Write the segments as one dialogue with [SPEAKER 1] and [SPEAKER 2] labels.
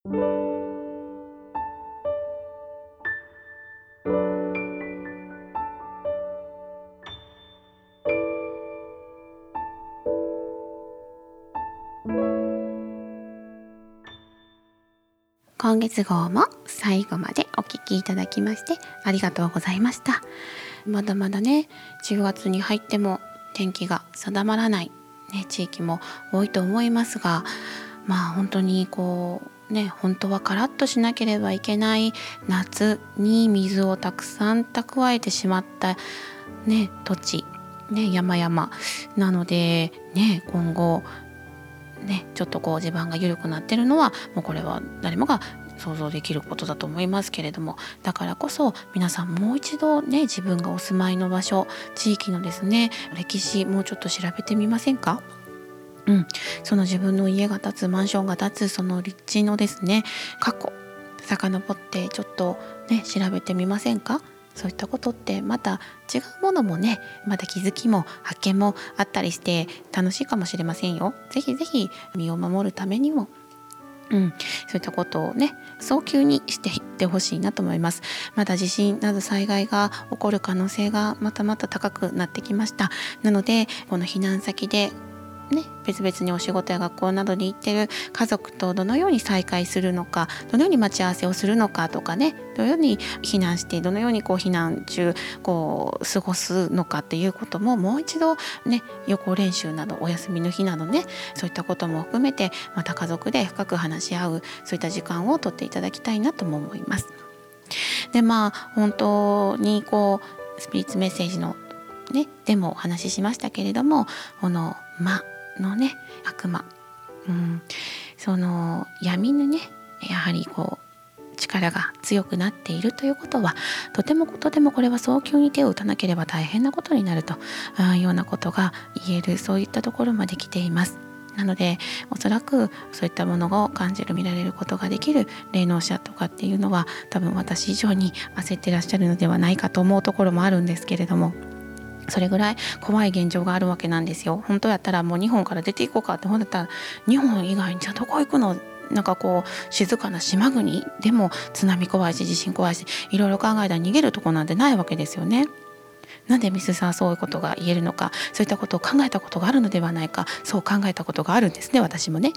[SPEAKER 1] 今月号も最後までお聞きいただきましてありがとうございました。まだまだね、10月に入っても天気が定まらない、地域も多いと思いますが、本当に本当はカラッとしなければいけない夏に水をたくさん蓄えてしまった、土地、山々なので、今後ちょっと地盤が緩くなってるのはもうこれは誰もが想像できることだと思いますけれども、だからこそ皆さんもう一度自分がお住まいの場所、地域のですね歴史もうちょっと調べてみませんか？その自分の家が建つ、マンションが建つその立地のですね過去遡ってちょっと調べてみませんか？そういったことってまた違うものもまた気づきも発見もあったりして楽しいかもしれませんよ。ぜひぜひ身を守るためにもそういったことを早急にしていってほしいなと思います。まだ地震など災害が起こる可能性がまた高くなってきました。なのでこの避難先で別々にお仕事や学校などに行っている家族とどのように再会するのか、どのように待ち合わせをするのかとかどのように避難してどのように避難中過ごすのかっていうことももう一度予行練習などお休みの日などそういったことも含めてまた家族で深く話し合う、そういった時間をとっていただきたいなとも思います。で本当にスピリッツメッセージのでもお話ししましたけれども、この魔の悪魔、その闇のやはり力が強くなっているということはとてもこれは早急に手を打たなければ大変なことになるというようなことが言える、そういったところまで来ています。なのでおそらくそういったものを感じる、見られることができる霊能者とかっていうのは多分私以上に焦ってらっしゃるのではないかと思うところもあるんですけれども、それぐらい怖い現状があるわけなんですよ。本当やったらもう日本から出ていこうかって、ほんだったら日本以外にじゃあどこ行くの、静かな島国でも津波怖いし地震怖いしいろいろ考えたら逃げるとこなんてないわけですよね。なんでミスさんはそういうことが言えるのか、そういったことを考えたことがあるのではないか。そう考えたことがあるんですね、私も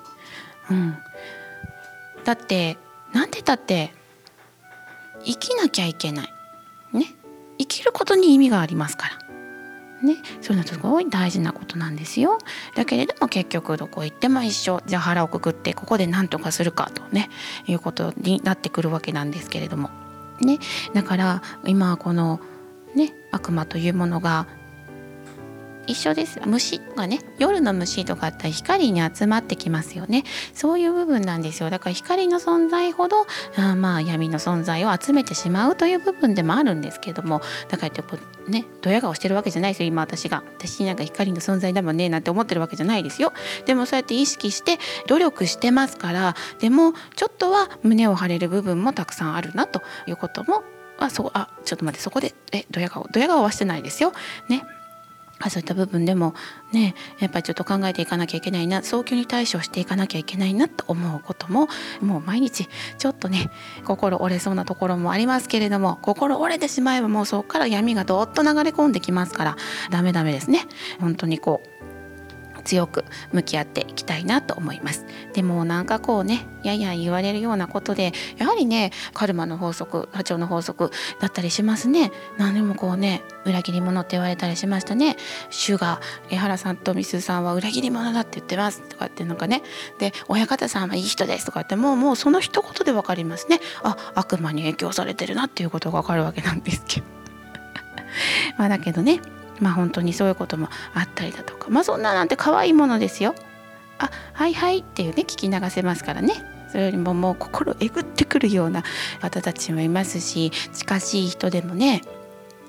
[SPEAKER 1] だってなんてだって生きなきゃいけない生きることに意味がありますからそれはすごい大事なことなんですよ。だけれども結局どこ行っても一緒、じゃあ腹をくくってここで何とかするかということになってくるわけなんですけれどもだから今この悪魔というものが一緒です。虫が夜の虫とかあったら光に集まってきますよね。そういう部分なんですよ。だから光の存在ほど闇の存在を集めてしまうという部分でもあるんですけども、だからドヤ顔してるわけじゃないですよ。今私なんか光の存在だもんねなんて思ってるわけじゃないですよ。でもそうやって意識して努力してますから、でもちょっとは胸を張れる部分もたくさんあるなということもちょっと待って、そこでドヤ顔はしてないですよそういった部分でもやっぱりちょっと考えていかなきゃいけないな、早急に対処していかなきゃいけないなと思うことももう毎日ちょっと心折れそうなところもありますけれども、心折れてしまえばもうそこから闇がどーっと流れ込んできますからダメですね。本当に強く向き合っていきたいなと思います。でもやや言われるようなことでやはりカルマの法則、波長の法則だったりしますね。何でも裏切り者って言われたりしましたね。主が江原さんとみすさんは裏切り者だって言ってますとかってで親方さんはいい人ですとかってもうその一言で分かりますね。悪魔に影響されてるなっていうことが分かるわけなんですけどだけど本当にそういうこともあったりだとか、そんななんて可愛いものですよ。はいはいっていう聞き流せますからそれよりももう心えぐってくるような方たちもいますし、近しい人でも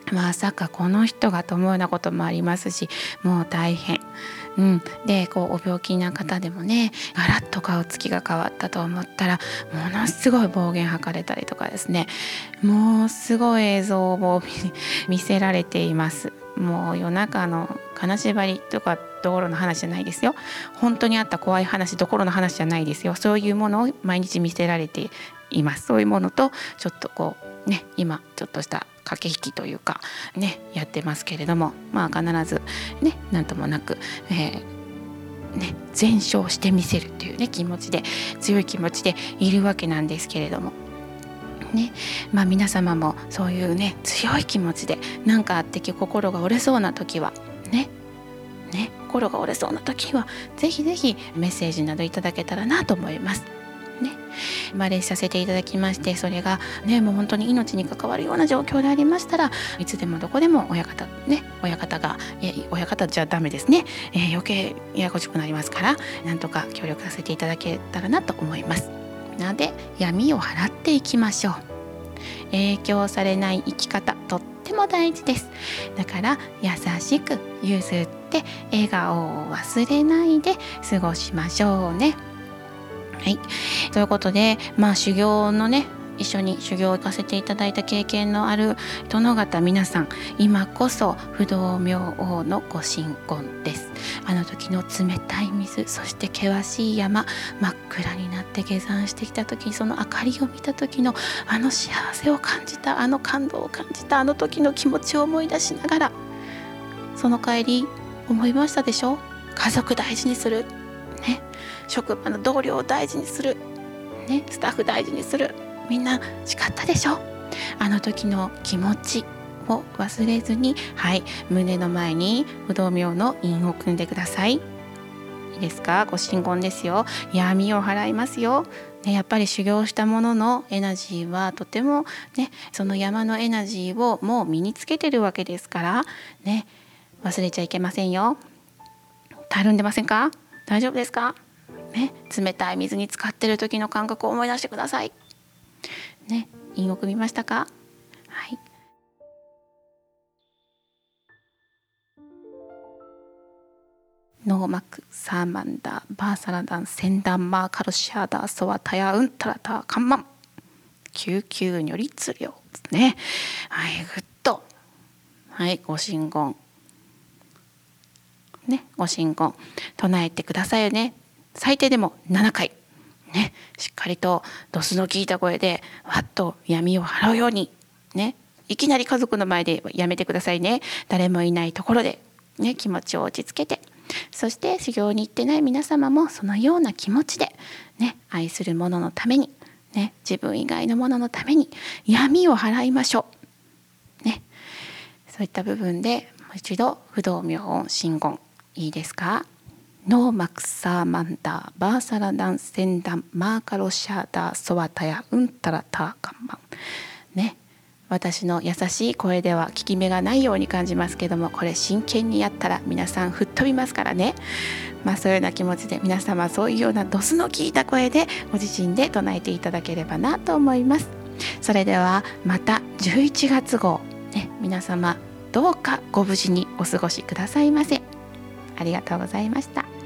[SPEAKER 1] まさかこの人がと思うようなこともありますし、もう大変。でお病気な方でもね、ガラッと顔つきが変わったと思ったらものすごい暴言吐かれたりとかですね、もうすごい映像を見せられています。もう夜中の金縛りとかどころの話じゃないですよ。本当にあった怖い話どころの話じゃないですよ。そういうものを毎日見せられています。そういうものとちょっと今ちょっとした駆け引きというかやってますけれども、必ずなんともなく、全勝してみせるという気持ちで、強い気持ちでいるわけなんですけれども皆様もそういう強い気持ちで何かあって心が折れそうな時は心が折れそうな時はぜひぜひメッセージなどいただけたらなと思います。レッスンさせていただきまして、それがもう本当に命に関わるような状況でありましたら、いつでもどこでも親方が親方じゃダメですね、余計ややこしくなりますから、なんとか協力させていただけたらなと思います。なので闇を払っていきましょう。影響されない生き方、とっても大事です。だから優しく譲って笑顔を忘れないで過ごしましょうね。ということで、修行の一緒に修行を行かせていただいた経験のある殿方皆さん、今こそ不動明王のご神言です。あの時の冷たい水、そして険しい山、真っ暗になって下山してきた時に、その明かりを見た時のあの幸せを感じた、あの感動を感じた、あの時の気持ちを思い出しながら、その帰り思いましたでしょ。家族大事にする、職場の同僚を大事にする、スタッフ大事にする、みんな誓ったでしょ。あの時の気持ちを忘れずに、胸の前に不動明の印を組んでください。いいですか。ご神言ですよ。闇を払いますよ。やっぱり修行したもののエナジーはとてもその山のエナジーをもう身につけてるわけですから忘れちゃいけませんよ。たるんでませんか。大丈夫ですか。冷たい水に浸かってる時の感覚を思い出してください。印を組みましたか。ノーマクサーマンダーバーサラダンセンダンマーカルシャーダーソワタヤウンタラターカンマン救急如律令ですね。ぐっとご神言ご神言唱えてくださいよね。最低でも7回しっかりとドスの効いた声でわっと闇を払うようにいきなり家族の前でやめてくださいね。誰もいないところで気持ちを落ち着けて、そして修行に行ってない皆様もそのような気持ちで愛する者のために自分以外の者のために闇を払いましょうそういった部分でもう一度不動明王神言いいですか。ノーマクサーマンダーバーサラダンセンダンマーカロシャーダーソワタヤウンタラターカンマン私の優しい声では効き目がないように感じますけども、これ真剣にやったら皆さん吹っ飛びますからそういうような気持ちで皆様そういうようなドスの効いた声でご自身で唱えていただければなと思います。それではまた11月号皆様どうかご無事にお過ごしくださいませ。ありがとうございました。